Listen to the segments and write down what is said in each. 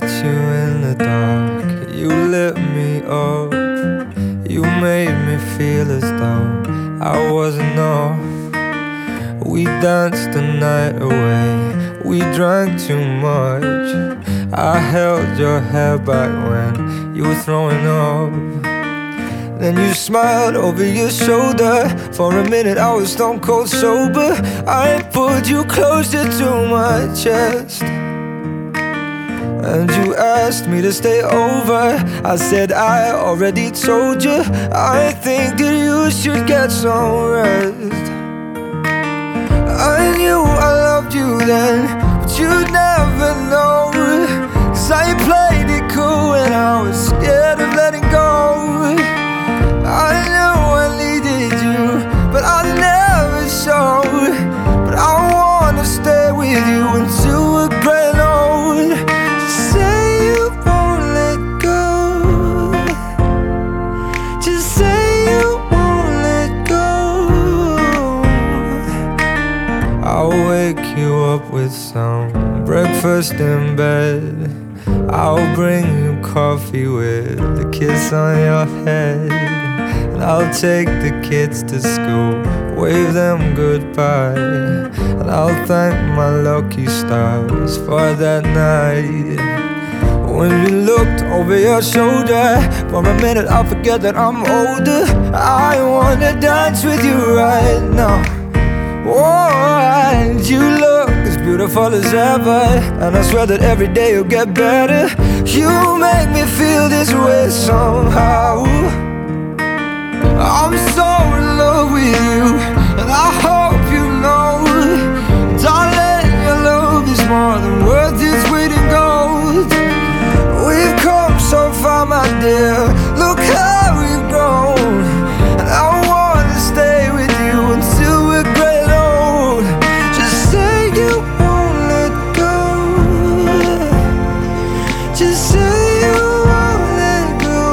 met you in the dark, you lit me up. You made me feel as though I wasn't enough. We danced the night away, we drank too much. I held your hair back when you were throwing up. Then you smiled over your shoulder. For a minute I was stone cold sober. I pulled you closer to my chest, and you asked me to stay over. I said I already told you, I think that you should get some rest. I knew I loved you then, but you'd never know. 'Cause I played it cool and I was scared of letting go. I knew I needed you, but I never showed. But I wanna stay with you until we're growing old. Just say you won't let go. Just say you won't let go. I'll wake you up with some breakfast in bed. I'll bring you coffee with a kiss on your head. And I'll take the kids to school, wave them goodbye. And I'll thank my lucky stars for that night. When you looked over your shoulder, for a minute I forget that I'm older. I wanna dance with you right now. Oh, and you look as beautiful as ever, and I swear that every day you'll get better. You make me feel this way somehow. I'm so in love with you, and I hope you know, darling, your love is more than worth its weight in gold. We've come so far, my dear, look how we've grown. And I wanna stay with you until we're great old. Just say you won't let go. Just say you won't let go.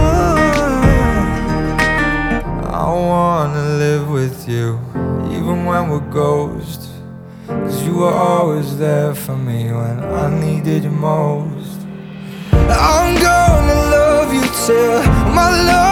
I wanna live with you, even when we're ghosts. 'Cause you were always there for me when I needed you most. I'm gonna love you till my love